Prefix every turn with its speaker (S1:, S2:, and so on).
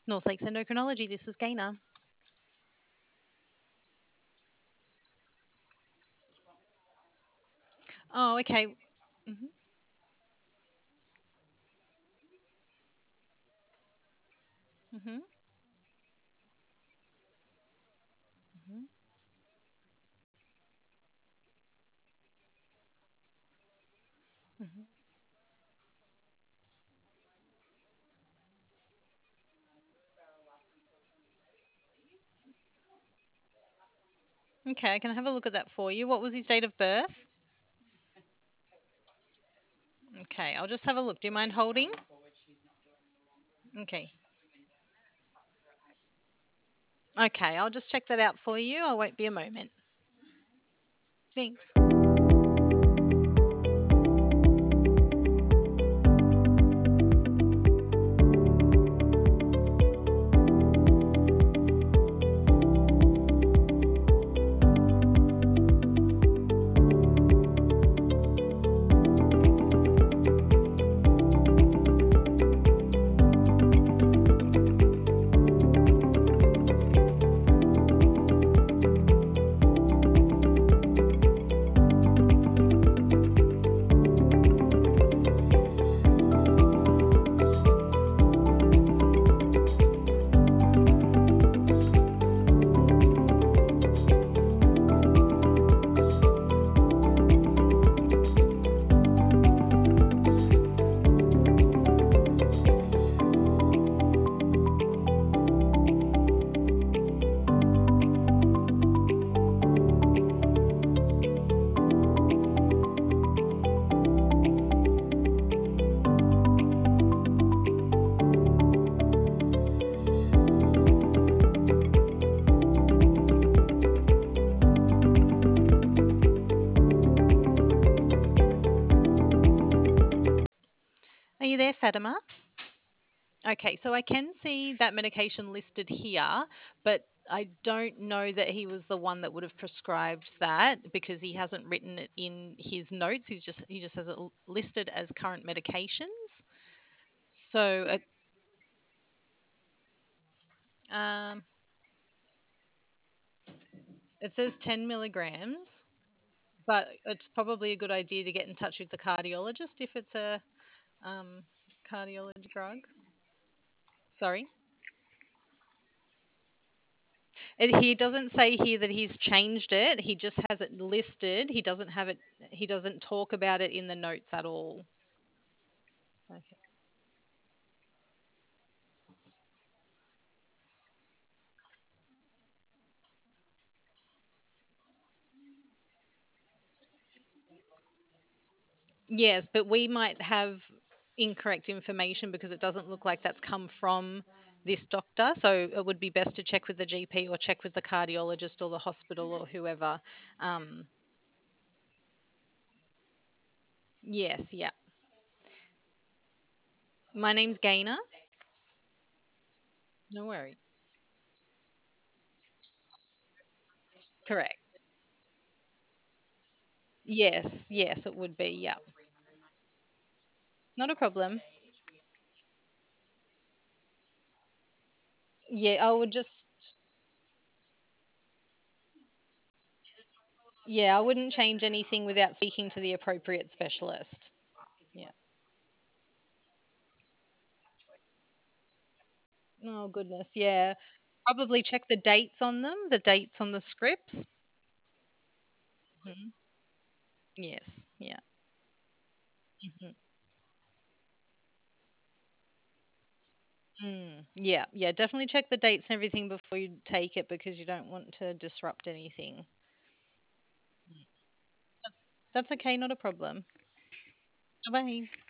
S1: North Lakes Endocrinology. This is Gaina. Oh, okay. Hmm. Hmm. Hmm. Hmm. Okay, I can have a look at that for you. What was his date of birth? Okay, I'll just have a look. Do you mind holding? Okay. Okay, I'll just check that out for you. I won't be a moment. Thanks. Are you there, Fatima? Okay, so I can see that medication listed here, but I don't know that he was the one that would have prescribed that because he hasn't written it in his notes. He just has it listed as current medications. So um, it says 10 milligrams, but it's probably a good idea to get in touch with the cardiologist if it's a um, cardiology drug. Sorry. He doesn't say here that he's changed it. He just has it listed. He doesn't have it. He doesn't talk about it in the notes at all. Okay. Yes, but we might have incorrect information because it doesn't look like that's come from this doctor. So it would be best to check with the GP or check with the cardiologist or the hospital or whoever. Um, yes, yeah. My name's Gaina. No worries. Correct. Yes, yes, it would be. Yeah. Not a problem. Yeah, I would just Yeah, I wouldn't change anything without speaking to the appropriate specialist. Yeah. Oh, goodness. Yeah. Probably check the dates on them, the dates on the scripts. Mhm. Yes. Yeah. Mhm. Yeah. Yeah. Definitely check the dates and everything before you take it because you don't want to disrupt anything. That's okay. Not a problem. Bye.